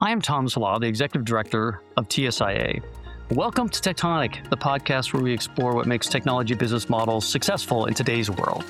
I am Tom Salah, the Executive Director of TSIA. Welcome to Tectonic, the podcast where we explore what makes technology business models successful in today's world.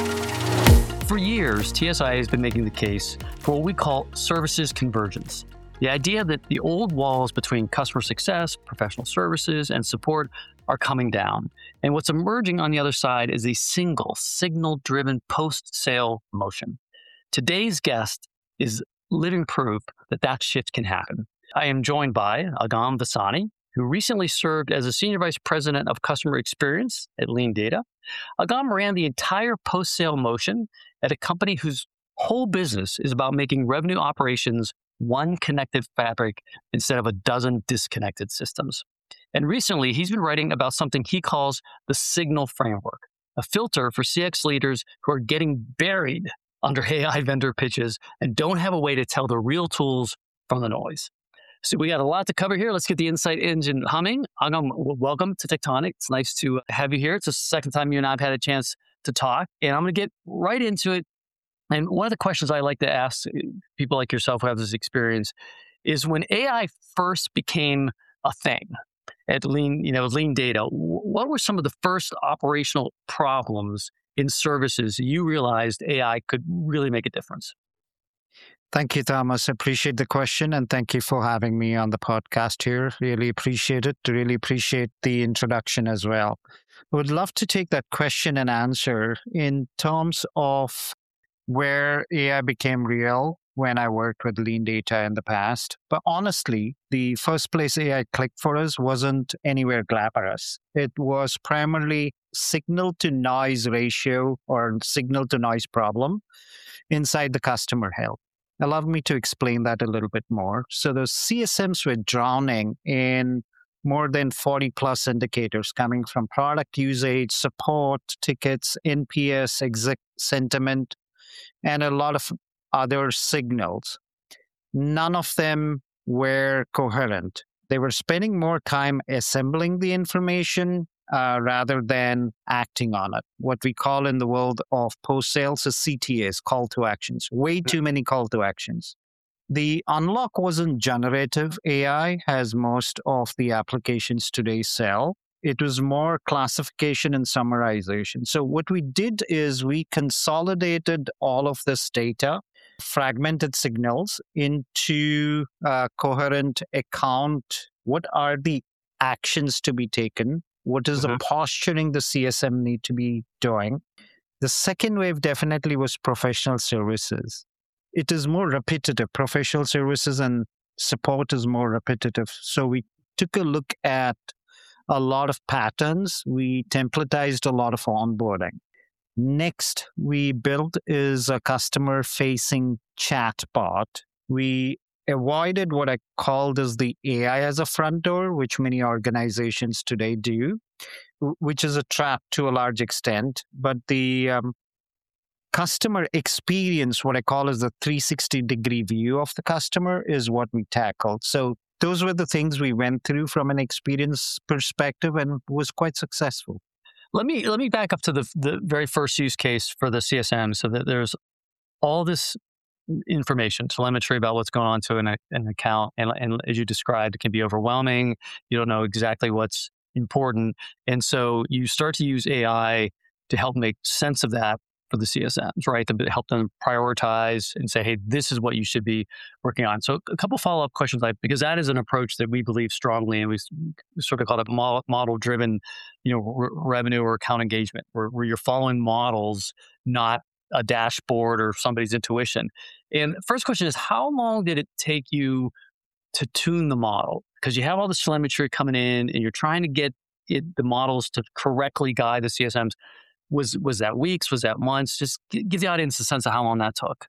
For years, TSIA has been making the case for what we call services convergence. The idea that the old walls between customer success, professional services, and support are coming down. And what's emerging on the other side is a single signal-driven post-sale motion. Today's guest is living proof that shift can happen. I am joined by Agam Vasani, who recently served as a Senior Vice President of Customer Experience at LeanData. Agam ran the entire post-sale motion at a company whose whole business is about making revenue operations one connected fabric instead of a dozen disconnected systems. And recently, he's been writing about something he calls the Signal Framework, a filter for CX leaders who are getting buried under AI vendor pitches and don't have a way to tell the real tools from the noise. So we got a lot to cover here. Let's get the insight engine humming. Agam, welcome to Tectonic. It's nice to have you here. It's the second time you and I have had a chance to talk, and I'm going to get right into it. And one of the questions I like to ask people like yourself who have this experience is when AI first became a thing at LeanData, what were some of the first operational problems in services you realized AI could really make a difference? Thank you, Thomas. Appreciate the question, and thank you for having me on the podcast here. Really appreciate it. Really appreciate the introduction as well. I would love to take that question and answer in terms of where AI became real when I worked with LeanData in the past. But honestly, the first place AI clicked for us wasn't anywhere glamorous. It was primarily signal to noise ratio or signal to noise problem inside the customer health. Allow me to explain that a little bit more. So those CSMs were drowning in more than 40 plus indicators coming from product usage, support, tickets, NPS, exec sentiment, and a lot of other signals. None of them were coherent. They were spending more time assembling the information rather than acting on it. What we call in the world of post-sales is CTAs, call to actions. Way too many call to actions. The unlock wasn't generative AI, as most of the applications today sell. It was more classification and summarization. So what we did is we consolidated all of this data, fragmented signals into a coherent account. What are the actions to be taken? What is the posturing the CSM need to be doing? The second wave definitely was professional services. It is more repetitive. Professional services and support is more repetitive. So we took a look at a lot of patterns. We templatized a lot of onboarding. Next, we built is a customer-facing chatbot. We avoided what I called as the AI as a front door, which many organizations today do, which is a trap to a large extent. But the customer experience, what I call is the 360-degree view of the customer, is what we tackled. So those were the things we went through from an experience perspective and was quite successful. Let me back up to the very first use case for the CSM, so that there's all this information, telemetry about what's going on to an account. And as you described, it can be overwhelming. You don't know exactly what's important. And so you start to use AI to help make sense of that for the CSMs, right? To help them prioritize and say, hey, this is what you should be working on. So a couple follow-up questions, because that is an approach that we believe strongly, and we sort of call it model-driven, revenue or account engagement, where you're following models, not a dashboard or somebody's intuition. And the first question is, how long did it take you to tune the model? Because you have all this telemetry coming in, and you're trying to get the models to correctly guide the CSMs. Was that weeks? Was that months? Just give the audience a sense of how long that took.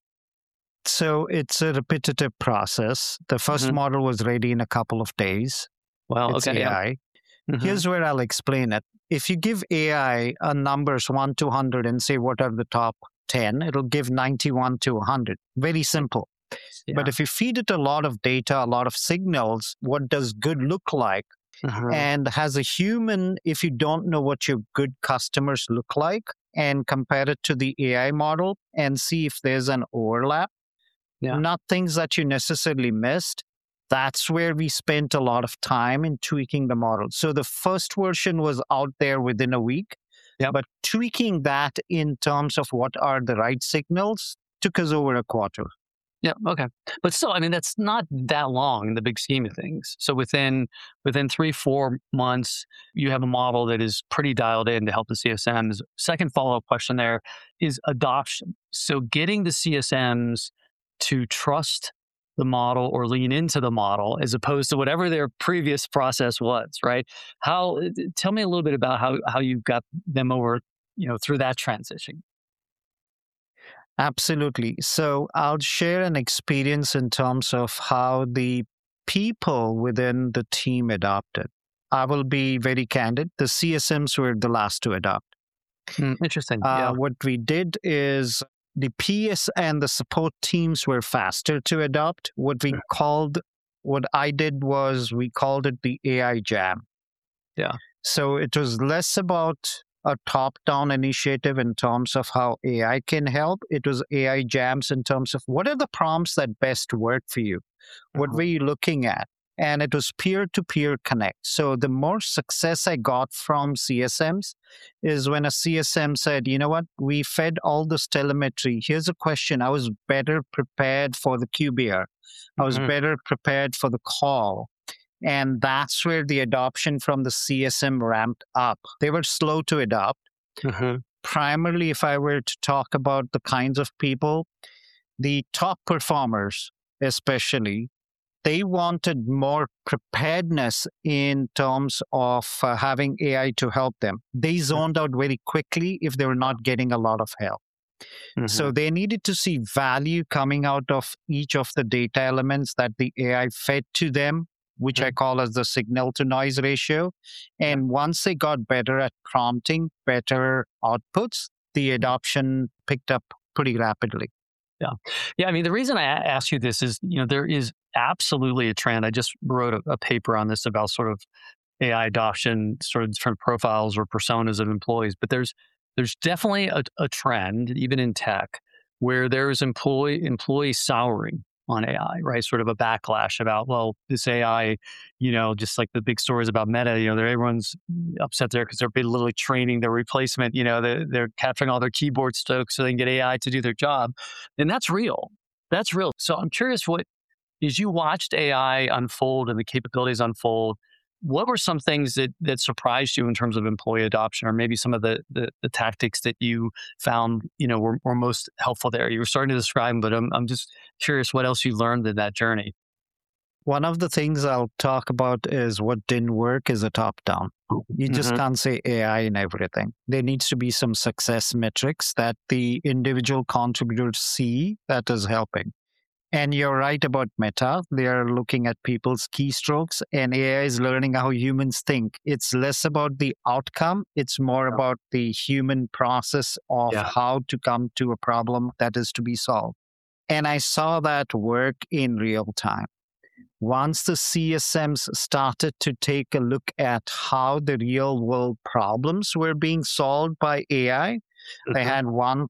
So it's a repetitive process. The first model was ready in a couple of days. Well, it's okay. AI. Here's where I'll explain it. If you give AI a numbers 1 to 100 and say what are the top 10, it'll give 91 to 100. Very simple. Yeah. But if you feed it a lot of data, a lot of signals, what does good look like? And as a human, if you don't know what your good customers look like and compare it to the AI model and see if there's an overlap, not things that you necessarily missed, that's where we spent a lot of time in tweaking the model. So the first version was out there within a week, Yep. but tweaking that in terms of what are the right signals took us over a quarter. Yeah. Okay. But still, I mean, that's not that long in the big scheme of things. So within 3-4 months, you have a model that is pretty dialed in to help the CSMs. Second follow-up question there is adoption. So getting the CSMs to trust the model or lean into the model as opposed to whatever their previous process was, right? Tell me a little bit about how you got them over, through that transition. Absolutely. So I'll share an experience in terms of how the people within the team adopted. I will be very candid. The CSMs were the last to adopt. Interesting. Yeah. What we did is the PS and the support teams were faster to adopt. What I did was we called it the AI Jam. Yeah. So it was less about a top-down initiative in terms of how AI can help. It was AI jams in terms of what are the prompts that best work for you? What were you looking at? And it was peer-to-peer connect. So the more success I got from CSMs is when a CSM said, you know what, we fed all this telemetry. Here's a question. I was better prepared for the QBR. I was better prepared for the call. And that's where the adoption from the CSM ramped up. They were slow to adopt. Primarily, if I were to talk about the kinds of people, the top performers especially, they wanted more preparedness in terms of having AI to help them. They zoned out very quickly if they were not getting a lot of help. So they needed to see value coming out of each of the data elements that the AI fed to them, which I call as the signal to noise ratio. And once they got better at prompting better outputs, the adoption picked up pretty rapidly. Yeah. Yeah. I mean, the reason I ask you this is, there is absolutely a trend. I just wrote a paper on this about sort of AI adoption, sort of different profiles or personas of employees, but there's definitely a trend, even in tech, where there's employee souring on AI, right? Sort of a backlash about, well, this AI, just like the big stories about Meta, everyone's upset there because they're literally training their replacement, they're capturing all their keyboard strokes so they can get AI to do their job. And that's real. That's real. So I'm curious, as you watched AI unfold and the capabilities unfold, what were some things that surprised you in terms of employee adoption, or maybe some of the tactics that you found were most helpful there? You were starting to describe them, but I'm just curious what else you learned in that journey. One of the things I'll talk about is what didn't work is a top-down. You just can't say AI in everything. There needs to be some success metrics that the individual contributors see that is helping. And you're right about Meta. They are looking at people's keystrokes, and AI is learning how humans think. It's less about the outcome. It's more about the human process of how to come to a problem that is to be solved. And I saw that work in real time. Once the CSMs started to take a look at how the real world problems were being solved by AI, they had one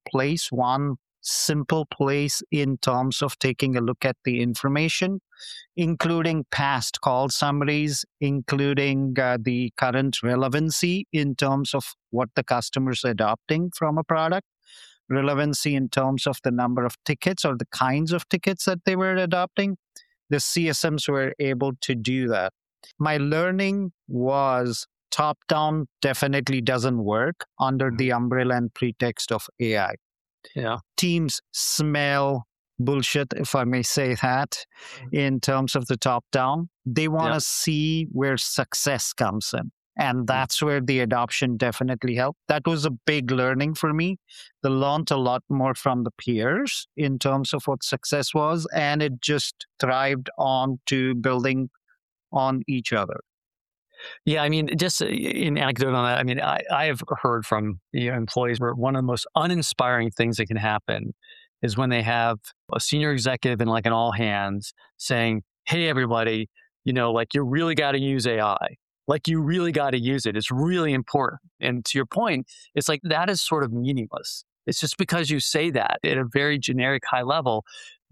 simple place in terms of taking a look at the information, including past call summaries, including the current relevancy in terms of what the customer's adopting from a product, relevancy in terms of the number of tickets or the kinds of tickets that they were adopting. The CSMs were able to do that. My learning was top-down definitely doesn't work under the umbrella and pretext of AI. Yeah. Teams smell bullshit, if I may say that, in terms of the top down. They want to see where success comes in. And that's where the adoption definitely helped. That was a big learning for me. They learned a lot more from the peers in terms of what success was, and it just thrived on to building on each other. Yeah, I mean, just an anecdote on that. I mean, I have heard from employees where one of the most uninspiring things that can happen is when they have a senior executive in like an all hands saying, "Hey, everybody, you really got to use AI. Like you really got to use it. It's really important." And to your point, it's like that is sort of meaningless. It's just because you say that at a very generic high level,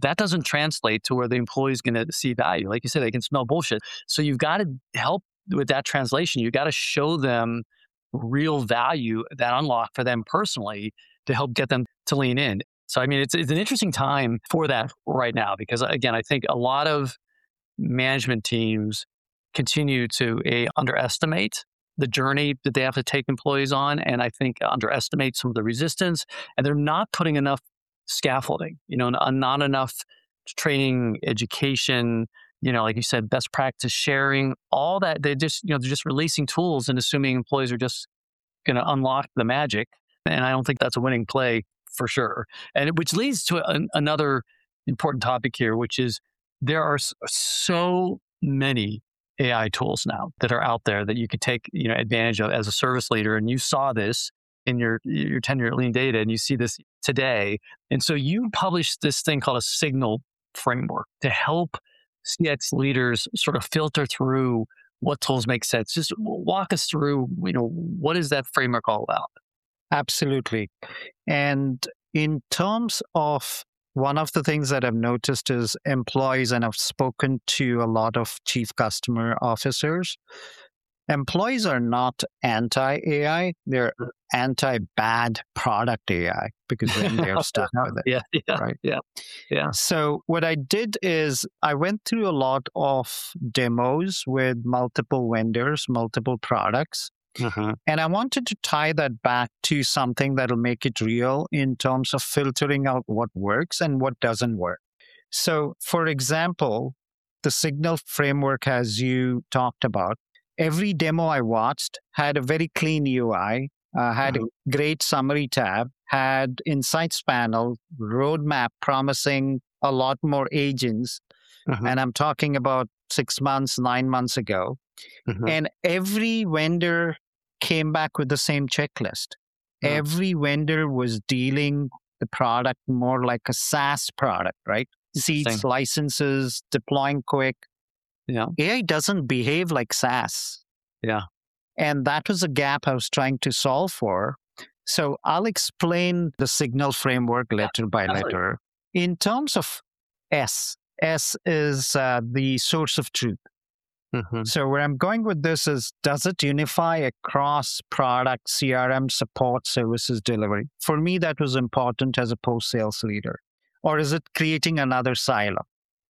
that doesn't translate to where the employee is going to see value. Like you said, they can smell bullshit. So you've got to help with that translation. You've got to show them real value, that unlock for them personally, to help get them to lean in. So, I mean, it's an interesting time for that right now, because again, I think a lot of management teams continue to underestimate the journey that they have to take employees on. And I think underestimate some of the resistance, and they're not putting enough scaffolding, not enough training, education, like you said, best practice sharing, all that. They're just releasing tools and assuming employees are just going to unlock the magic. And I don't think that's a winning play for sure. And which leads to another important topic here, which is there are so many AI tools now that are out there that you could take advantage of as a service leader. And you saw this in your tenure at Lean Data, and you see this today. And so you published this thing called a Signal framework to help CX leaders sort of filter through what tools make sense. Just walk us through, what is that framework all about? Absolutely. And in terms of one of the things that I've noticed is employees, and I've spoken to a lot of chief customer officers, employees are not anti-AI, they're anti-bad product AI, because then they're stuck with it. Yeah, right? Yeah. So what I did is I went through a lot of demos with multiple vendors, multiple products, and I wanted to tie that back to something that'll make it real in terms of filtering out what works and what doesn't work. So, for example, the Signal framework, as you talked about, every demo I watched had a very clean UI, had a great summary tab, had insights panel, roadmap promising a lot more agents. And I'm talking about 6 months, 9 months ago. And every vendor came back with the same checklist. Every vendor was dealing the product more like a SaaS product, right? Seats, licenses, deploying quick. Yeah. AI doesn't behave like SaaS. Yeah. And that was a gap I was trying to solve for. So I'll explain the Signal framework letter by letter. In terms of S is the source of truth. So where I'm going with this is, does it unify across product, CRM, support, services, delivery? For me, that was important as a post-sales leader. Or is it creating another silo?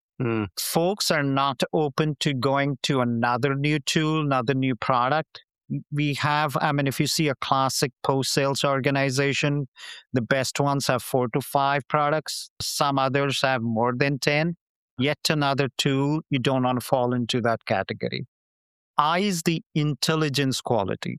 Folks are not open to going to another new tool, another new product. We have, if you see a classic post-sales organization, the best ones have 4 to 5 products. Some others have more than 10. Yet another tool, you don't want to fall into that category. I is the intelligence quality.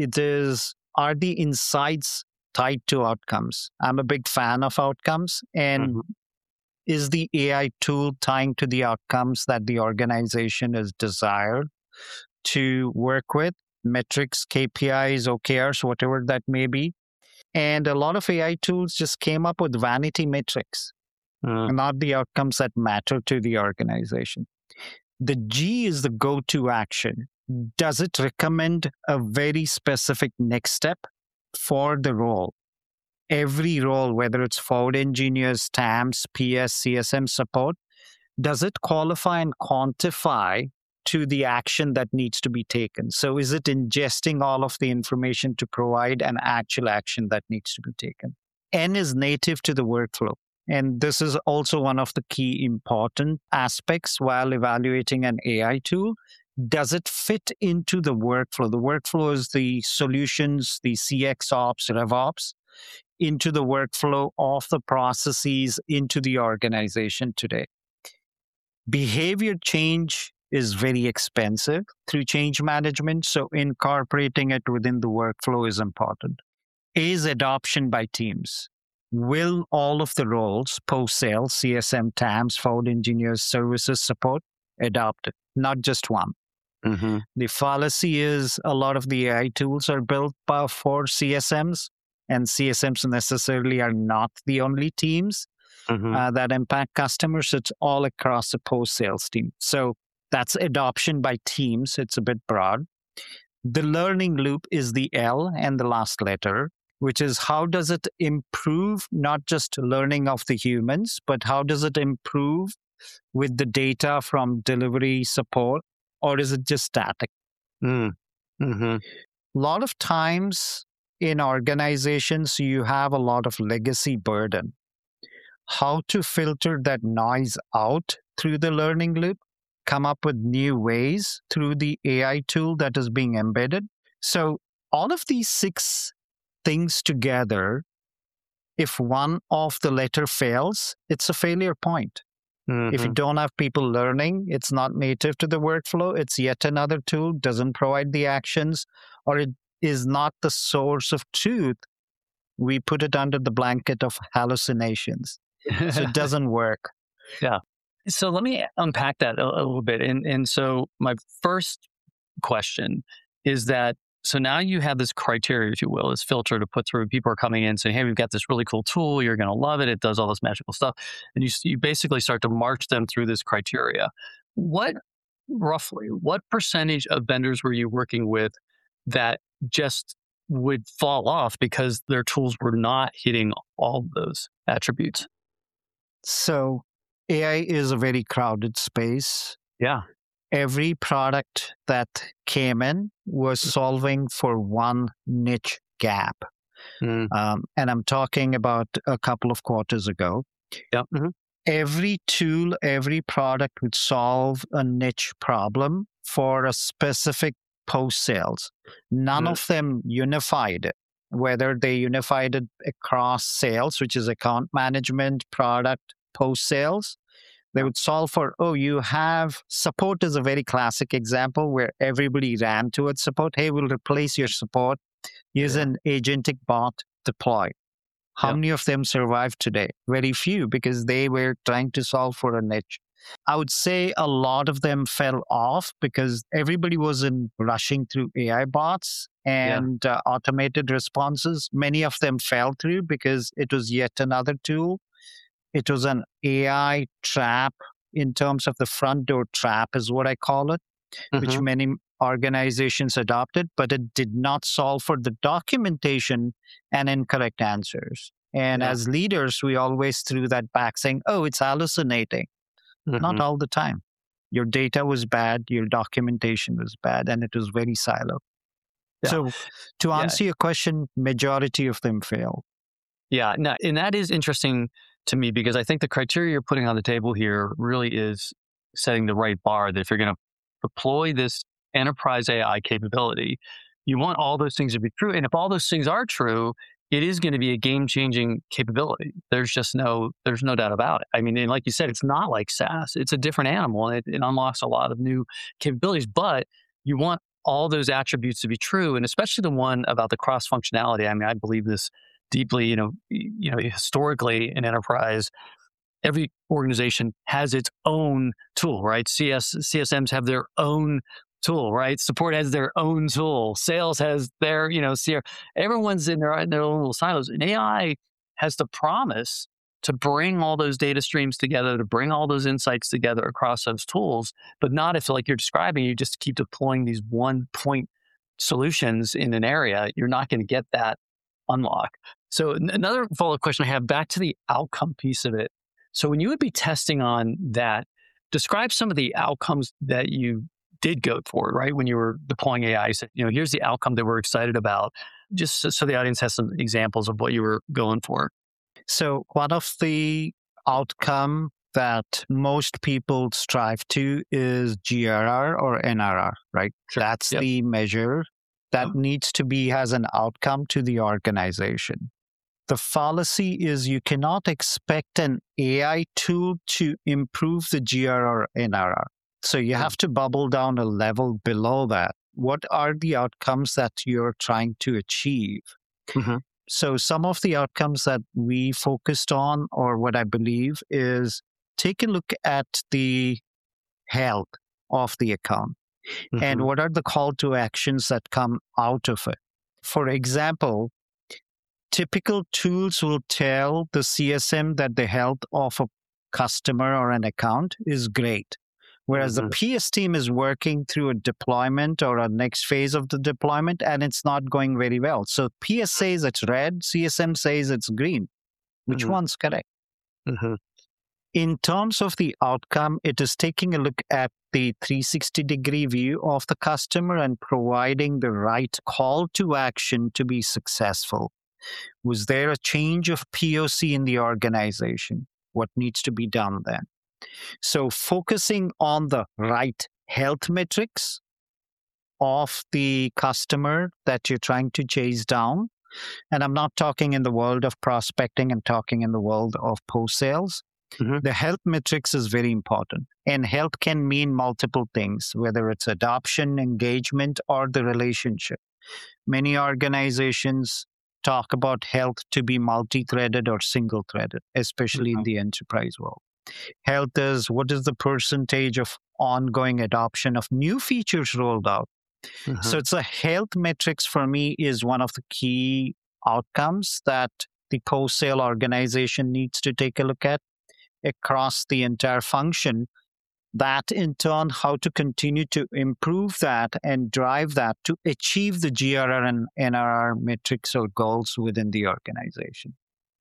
Are the insights tied to outcomes? I'm a big fan of outcomes. And is the AI tool tying to the outcomes that the organization is desired to work with? Metrics, KPIs, OKRs, whatever that may be. And a lot of AI tools just came up with vanity metrics. Not the outcomes that matter to the organization. The G is the go-to action. Does it recommend a very specific next step for the role? Every role, whether it's forward engineers, TAMs, PS, CSM support, does it qualify and quantify to the action that needs to be taken? So is it ingesting all of the information to provide an actual action that needs to be taken? N is native to the workflow. And this is also one of the key important aspects while evaluating an AI tool. Does it fit into the workflow? The workflow is the solutions, the CX ops, RevOps, into the workflow of the processes into the organization today. Behavior change is very expensive through change management, so incorporating it within the workflow is important. Is adoption by teams. Will all of the roles, post-sales, CSM, TAMs, forward engineers, services, support, adopt it, not just one? The fallacy is a lot of the AI tools are built for CSMs, and CSMs necessarily are not the only teams that impact customers. It's all across the post-sales team. So that's adoption by teams. It's a bit broad. The learning loop is the L and the last letter. which is how does it improve not just learning of the humans, but how does it improve with the data from delivery support, or is it just static? Mm. Mm-hmm. A lot of times in organizations, you have a lot of legacy burden. How to filter that noise out through the learning loop, come up with new ways through the AI tool that is being embedded. So all of these 6 things together, if one of the letter fails, it's a failure point. If you don't have people learning, it's not native to the workflow, it's yet another tool, doesn't provide the actions, or it is not the source of truth, we put it under the blanket of hallucinations. So it doesn't work. Yeah. So let me unpack that a little bit. And so my first question is that, so now you have this criteria, if you will, this filter to put through. People are coming in saying, hey, we've got this really cool tool. You're going to love it. It does all this magical stuff. And you basically start to march them through this criteria. What percentage of vendors were you working with that just would fall off because their tools were not hitting all of those attributes? So AI is a very crowded space. Yeah. Every product that came in was solving for one niche gap. And I'm talking about a couple of quarters ago. Yeah. Mm-hmm. Every tool, every product would solve a niche problem for a specific post-sales. None of them unified it, whether they unified it across sales, which is account management, product, post-sales. They would solve for, you have support is a very classic example where everybody ran towards support. Hey, we'll replace your support. Use an agentic bot deploy. How many of them survived today? Very few, because they were trying to solve for a niche. I would say a lot of them fell off because everybody was rushing through AI bots and automated responses. Many of them fell through because it was yet another tool. It was an AI trap in terms of the front door trap is what I call it, which many organizations adopted, but it did not solve for the documentation and incorrect answers. And as leaders, we always threw that back saying, it's hallucinating. Not all the time. Your data was bad, your documentation was bad, and it was very siloed. Yeah. So to answer your question, majority of them fail. Yeah, no, and that is interesting to me because I think the criteria you're putting on the table here really is setting the right bar that if you're going to deploy this enterprise AI capability, you want all those things to be true. And if all those things are true, it is going to be a game-changing capability. There's no doubt about it. I mean, and like you said, it's not like SaaS. It's a different animal, and it unlocks a lot of new capabilities. But you want all those attributes to be true, and especially the one about the cross-functionality. I mean, I believe this deeply. Historically in enterprise, every organization has its own tool, right? CSMs have their own tool, right? Support has their own tool. Sales has their, CR. Everyone's in their own little silos. And AI has the promise to bring all those data streams together, to bring all those insights together across those tools, but not if, like you're describing, you just keep deploying these one-point solutions in an area, you're not going to get that unlock. So another follow-up question I have back to the outcome piece of it. So when you would be testing on that, describe some of the outcomes that you did go for, right? When you were deploying AI, you said, here's the outcome that we're excited about, just so the audience has some examples of what you were going for. So one of the outcome that most people strive to is GRR or NRR, right? Sure. That's the measure that needs to be as an outcome to the organization. The fallacy is you cannot expect an AI tool to improve the GRR or NRR. So you have to bubble down a level below that. What are the outcomes that you're trying to achieve? So some of the outcomes that we focused on, or what I believe, is take a look at the health of the account and what are the call to actions that come out of it. For example, typical tools will tell the CSM that the health of a customer or an account is great. Whereas the PS team is working through a deployment or a next phase of the deployment, and it's not going very well. So PS says it's red, CSM says it's green. Which one's correct? In terms of the outcome, it is taking a look at the 360-degree view of the customer and providing the right call to action to be successful. Was there a change of POC in the organization? What needs to be done then? So focusing on the right health metrics of the customer that you're trying to chase down. And I'm not talking in the world of prospecting, I'm talking in the world of post-sales. The health metrics is very important. And health can mean multiple things, whether it's adoption, engagement, or the relationship. Many organizations talk about health to be multi-threaded or single-threaded, especially in the enterprise world. Health is what is the percentage of ongoing adoption of new features rolled out. So it's a health metrics for me is one of the key outcomes that the post-sale organization needs to take a look at across the entire function. That in turn, how to continue to improve that and drive that to achieve the GRR and NRR metrics or goals within the organization.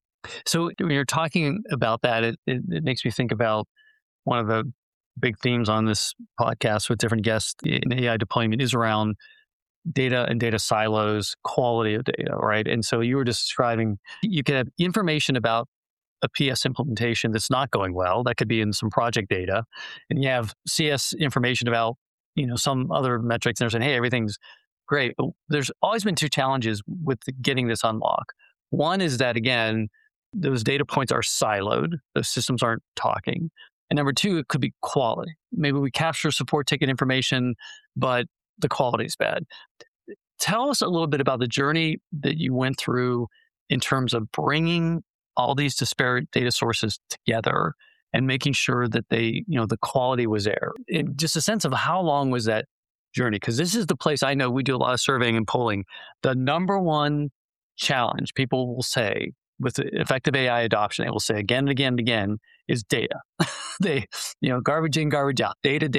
So when you're talking about that, it makes me think about one of the big themes on this podcast with different guests in AI deployment is around data and data silos, quality of data, right? And so you were describing, you can have information about a PS implementation that's not going well. That could be in some project data. And you have CS information about, some other metrics, and they're saying, hey, everything's great. But there's always been two challenges with getting this unlock. One is that, again, those data points are siloed. Those systems aren't talking. And number two, it could be quality. Maybe we capture support ticket information, but the quality is bad. Tell us a little bit about the journey that you went through in terms of bringing all these disparate data sources together and making sure that they, the quality was there. And just a sense of how long was that journey? Because this is the place I know we do a lot of surveying and polling. The number one challenge people will say with effective AI adoption, they will say again and again and again, is data. They, garbage in, garbage out, data.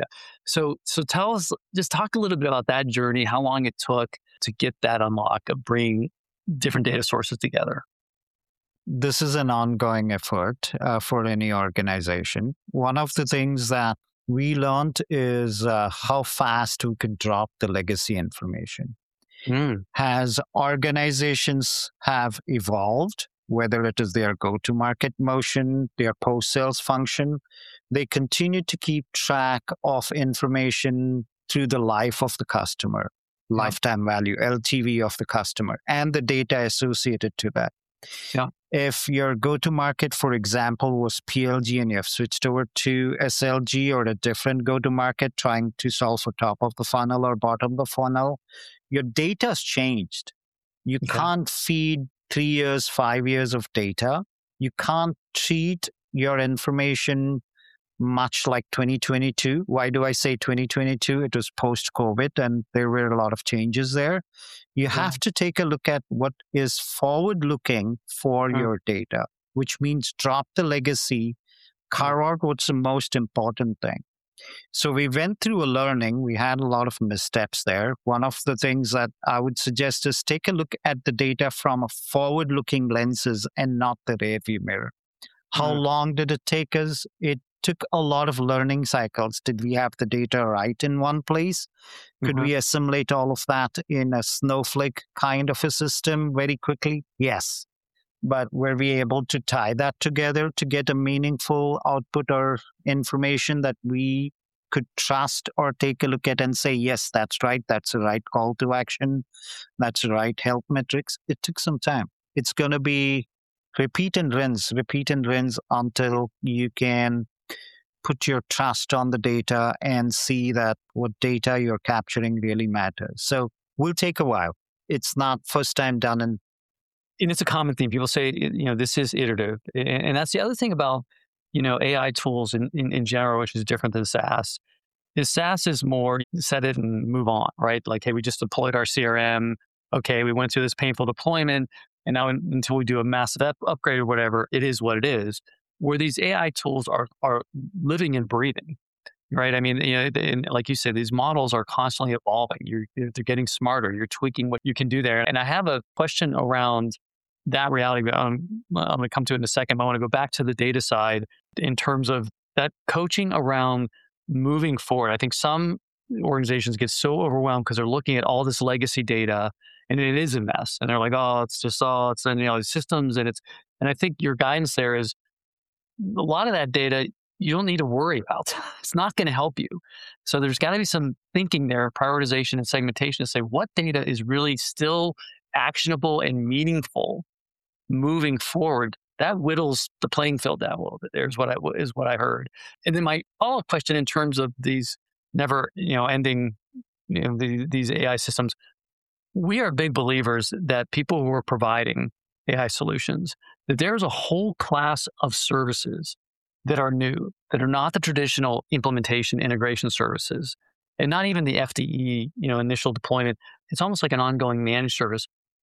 So tell us, just talk a little bit about that journey, how long it took to get that unlock of bringing different data sources together. This is an ongoing effort for any organization. One of the things that we learned is how fast we could drop the legacy information. As organizations have evolved, whether it is their go-to-market motion, their post-sales function, they continue to keep track of information through the life of the customer, lifetime value, LTV of the customer, and the data associated to that. Yeah. If your go-to-market, for example, was PLG and you have switched over to SLG or a different go-to-market trying to solve for top of the funnel or bottom of the funnel, your data's changed. You can't feed 3 years, 5 years of data. You can't treat your information much like 2022. Why do I say 2022? It was post-COVID and there were a lot of changes there. You have to take a look at what is forward-looking for your data, which means drop the legacy, carve out what's the most important thing. So we went through a learning. We had a lot of missteps there. One of the things that I would suggest is take a look at the data from a forward-looking lenses and not the rearview mirror. How long did it take us? It took a lot of learning cycles. Did we have the data right in one place? Could we assimilate all of that in a Snowflake kind of a system very quickly? Yes. But were we able to tie that together to get a meaningful output or information that we could trust or take a look at and say, yes, that's right. That's the right call to action. That's the right health metrics. It took some time. It's going to be repeat and rinse until you can put your trust on the data and see that what data you're capturing really matters. So will take a while. It's not first time done. And it's a common theme. People say, this is iterative. And that's the other thing about, AI tools in general, which is different than SaaS. SaaS is more set it and move on, right? Like, hey, we just deployed our CRM. Okay, we went through this painful deployment. And now until we do a massive upgrade or whatever, it is what it is. Where these AI tools are living and breathing. right? I mean, and like you said, these models are constantly evolving. They're getting smarter. You're tweaking what you can do there. And I have a question around that reality. I'm going to come to it in a second, but I want to go back to the data side in terms of that coaching around moving forward. I think some organizations get so overwhelmed because they're looking at all this legacy data and it is a mess. And they're like, oh, it's the systems and I think your guidance there is a lot of that data you don't need to worry about. It's not going to help you. So there's got to be some thinking there, prioritization and segmentation to say what data is really still actionable and meaningful moving forward. That whittles the playing field down a little bit. There's what I heard. And then my follow-up question in terms of these never ending these AI systems. We are big believers that people who are providing AI solutions, that there's a whole class of services that are new, that are not the traditional implementation integration services, and not even the FDE, initial deployment. It's almost like an ongoing managed service,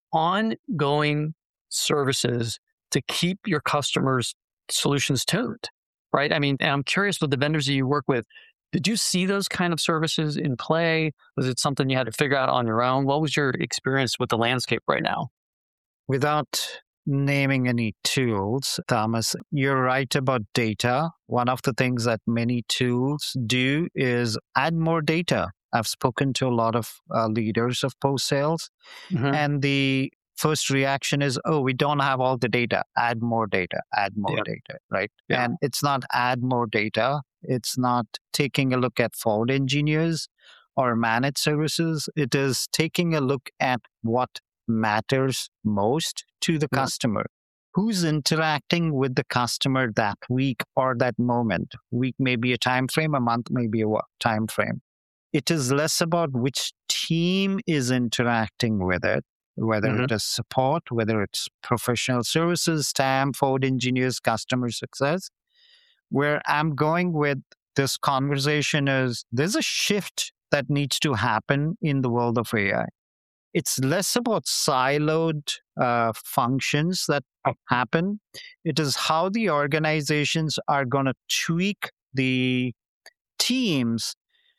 ongoing services to keep your customers' solutions tuned, right? I mean, I'm curious with the vendors that you work with, did you see those kind of services in play? Was it something you had to figure out on your own? What was your experience with the landscape right now? Without naming any tools, Thomas, you're right about data. One of the things that many tools do is add more data. I've spoken to a lot of leaders of post-sales, and the first reaction is, oh, we don't have all the data. Add more data, data, right? Yeah. And it's not add more data. It's not taking a look at forward engineers or managed services. It is taking a look at what matters most to the customer. Who's interacting with the customer that week or that moment? Week may be a time frame, a month may be a time frame. It is less about which team is interacting with it, whether it is support, whether it's professional services, TAM, forward engineers, customer success. Where I'm going with this conversation is there's a shift that needs to happen in the world of AI. It's less about siloed functions that happen. It is how the organizations are going to tweak the teams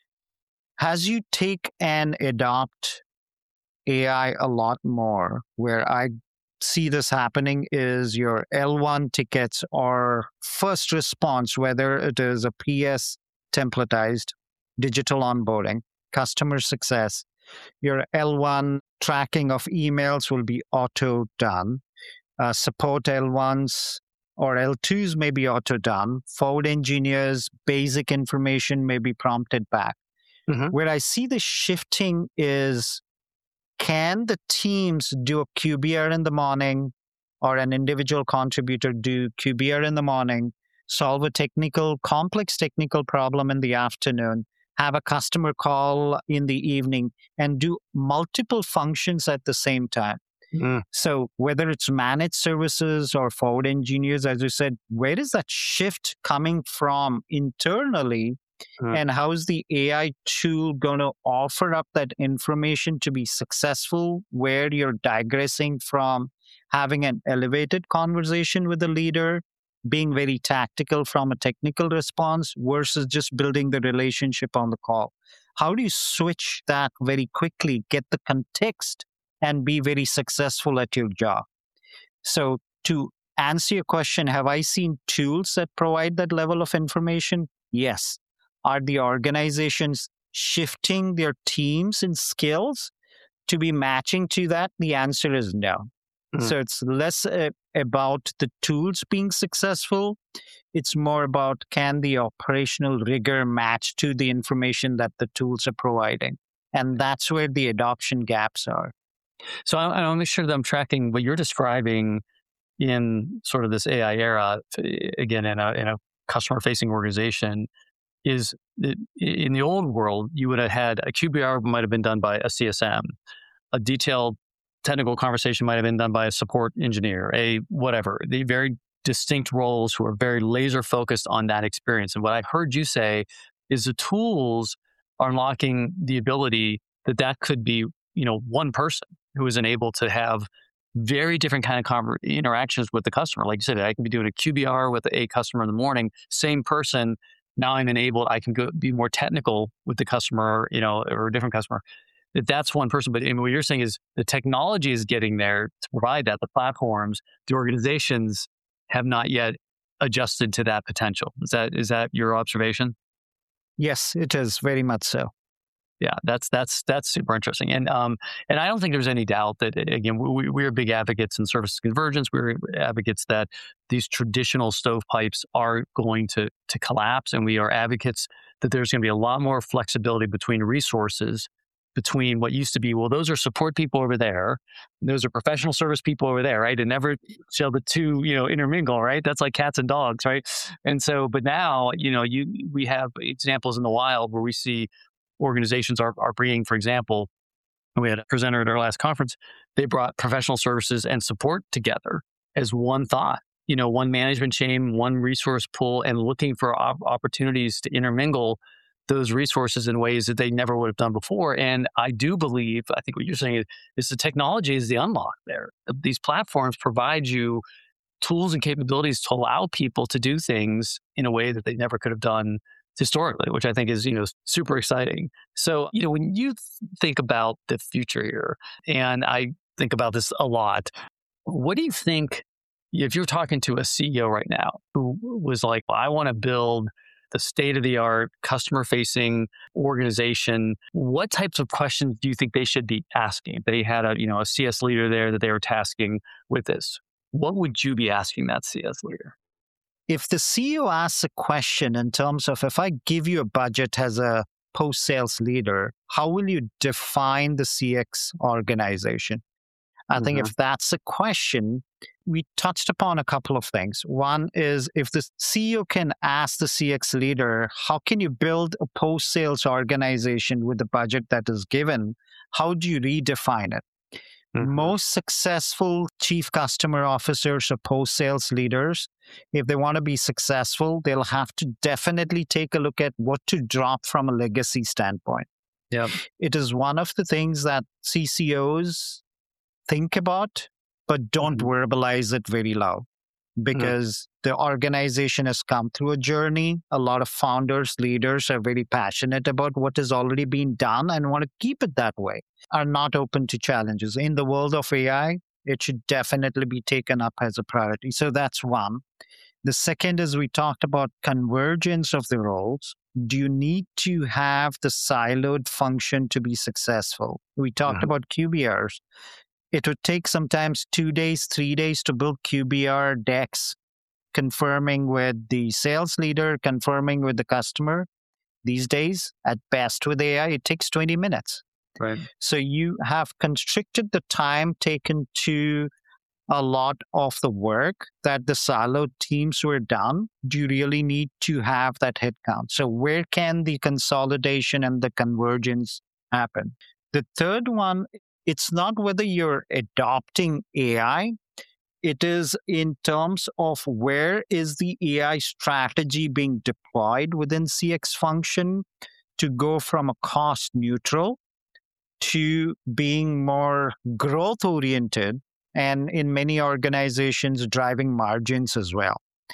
as you take and adopt AI a lot more. Where I see this happening is your L1 tickets or first response, whether it is a PS templatized, digital onboarding, customer success. Your L1 tracking of emails will be auto done. Support L1s or L2s may be auto done. Forward engineers, basic information may be prompted back. Where I see the shifting is, can the teams do a QBR in the morning or an individual contributor do QBR in the morning, solve a complex technical problem in the afternoon, have a customer call in the evening, and do multiple functions at the same time? So whether it's managed services or forward engineers, as you said, where is that shift coming from internally? And how is the AI tool going to offer up that information to be successful, where you're digressing from having an elevated conversation with the leader, being very tactical from a technical response versus just building the relationship on the call? How do you switch that very quickly, get the context, and be very successful at your job? So to answer your question, have I seen tools that provide that level of information? Yes. Are the organizations shifting their teams and skills to be matching to that? The answer is no. So it's less about the tools being successful. It's more about, can the operational rigor match to the information that the tools are providing? And that's where the adoption gaps are. So I want to make sure that I'm tracking what you're describing in sort of this AI era, again, in a customer-facing organization. Is in the old world, you would have had a QBR might have been done by a CSM, a detailed technical conversation might have been done by a support engineer, the very distinct roles who are very laser focused on that experience. And what I heard you say is the tools are unlocking the ability that could be, one person who is enabled to have very different kind of interactions with the customer. Like you said, I can be doing a QBR with a customer in the morning, same person Now I'm enabled, I can go be more technical with the customer, or a different customer. That's one person. But what you're saying is the technology is getting there to provide that. The platforms, the organizations have not yet adjusted to that potential. Is that your observation? Yes, it is very much so. Yeah, that's super interesting, and I don't think there's any doubt that, again, we're big advocates in services convergence. We're advocates that these traditional stovepipes are going to collapse, and we are advocates that there's going to be a lot more flexibility between resources, between what used to be, well, those are support people over there, and those are professional service people over there, right? And never shall the two, intermingle, right? That's like cats and dogs, right? And so, but now, we have examples in the wild where we see organizations are bringing, for example, we had a presenter at our last conference, they brought professional services and support together as one thought, one management chain, one resource pool, and looking for opportunities to intermingle those resources in ways that they never would have done before. And I do believe, I think what you're saying is the technology is the unlock there. These platforms provide you tools and capabilities to allow people to do things in a way that they never could have done historically, which I think is, super exciting. So, when you think about the future here, and I think about this a lot, what do you think, if you're talking to a CEO right now who was like, well, I want to build the state-of-the-art customer-facing organization, what types of questions do you think they should be asking? They had a CS leader there that they were tasking with this. What would you be asking that CS leader? If the CEO asks a question in terms of, if I give you a budget as a post-sales leader, how will you define the CX organization? I think if that's a question, we touched upon a couple of things. One is, if the CEO can ask the CX leader, how can you build a post-sales organization with the budget that is given? How do you redefine it? Most successful chief customer officers or post-sales leaders, if they want to be successful, they'll have to definitely take a look at what to drop from a legacy standpoint. Yeah, it is one of the things that CCOs think about, but don't verbalize it very loud, because the organization has come through a journey. A lot of founders, leaders are very passionate about what has already been done and want to keep it that way, are not open to challenges. In the world of AI, it should definitely be taken up as a priority. So that's one. The second is, we talked about convergence of the roles. Do you need to have the siloed function to be successful? We talked about QBRs. It would take sometimes 2 days, 3 days to build QBR decks, confirming with the sales leader, confirming with the customer. These days, at best with AI, it takes 20 minutes. Right. So you have constricted the time taken to a lot of the work that the siloed teams were done. Do you really need to have that headcount? So where can the consolidation and the convergence happen? The third one, it's not whether you're adopting AI, it is in terms of where is the AI strategy being deployed within CX function to go from a cost neutral to being more growth oriented, and in many organizations driving margins as well.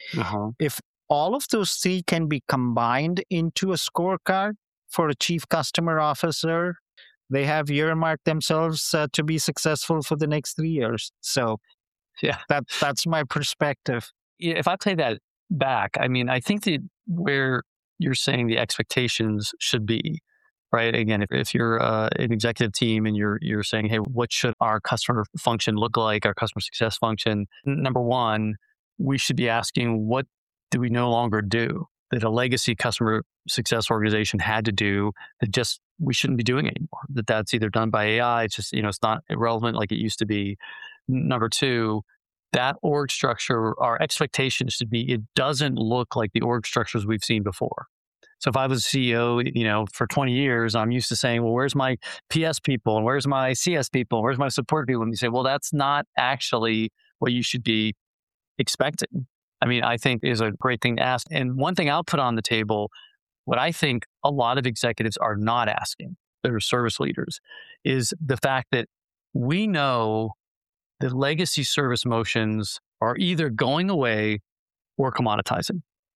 If all of those three can be combined into a scorecard for a chief customer officer, they have earmarked themselves to be successful for the next 3 years. So yeah, that's my perspective. If I play that back, I mean, I think that where you're saying the expectations should be, right? Again, if you're an executive team and you're saying, hey, what should our customer function look like, our customer success function? Number one, we should be asking, what do we no longer do that a legacy customer success organization had to do that just we shouldn't be doing anymore? That's either done by AI, it's just, it's not irrelevant like it used to be. Number two, that org structure, our expectation should be, it doesn't look like the org structures we've seen before. So if I was a CEO, for 20 years, I'm used to saying, well, where's my PS people and where's my CS people? Where's my support people? And you say, well, that's not actually what you should be expecting. I mean, I think is a great thing to ask. And one thing I'll put on the table, what I think a lot of executives are not asking, that are service leaders, is the fact that we know that legacy service motions are either going away or commoditizing.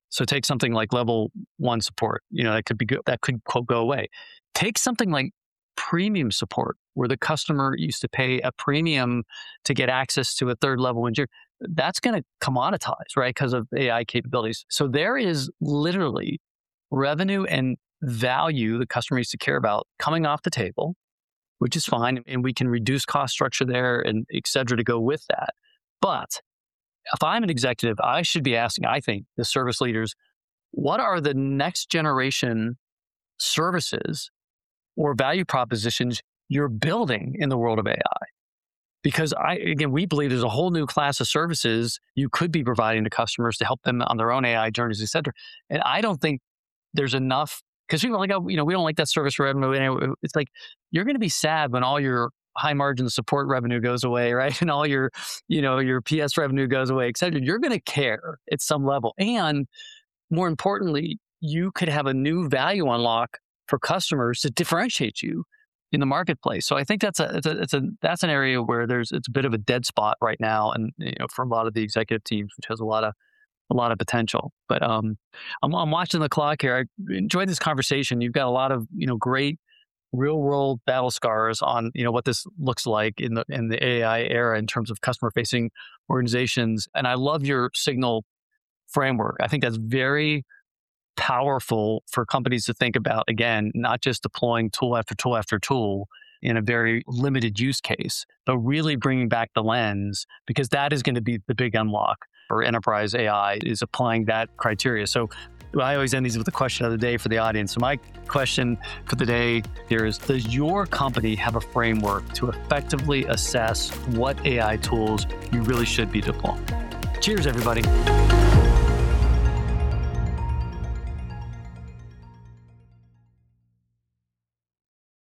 So take something like level 1 support, that could be good, that could quote go away. Take something like premium support, where the customer used to pay a premium to get access to a third level engineer. That's going to commoditize, right? Because of AI capabilities. So there is literally revenue and value the customer needs to care about coming off the table, which is fine. And we can reduce cost structure there and et cetera to go with that. But if I'm an executive, I should be asking, I think, the service leaders, what are the next generation services or value propositions you're building in the world of AI? Because we believe there's a whole new class of services you could be providing to customers to help them on their own AI journeys, et cetera. And I don't think there's enough, because people are like, we don't like that service revenue. It's like, you're going to be sad when all your high margin support revenue goes away, right? And all your, your PS revenue goes away, et cetera. You're going to care at some level. And more importantly, you could have a new value unlock for customers to differentiate you in the marketplace. So I think that's an area where it's a bit of a dead spot right now, and for a lot of the executive teams, which has a lot of potential. But I'm watching the clock here. I enjoyed this conversation. You've got a lot of great real world battle scars on what this looks like in the AI era in terms of customer facing organizations. And I love your Signal framework. I think that's very powerful for companies to think about, again, not just deploying tool after tool after tool in a very limited use case, but really bringing back the lens, because that is going to be the big unlock for enterprise AI, is applying that criteria. So I always end these with the question of the day for the audience. So my question for the day here is, does your company have a framework to effectively assess what AI tools you really should be deploying? Cheers, everybody.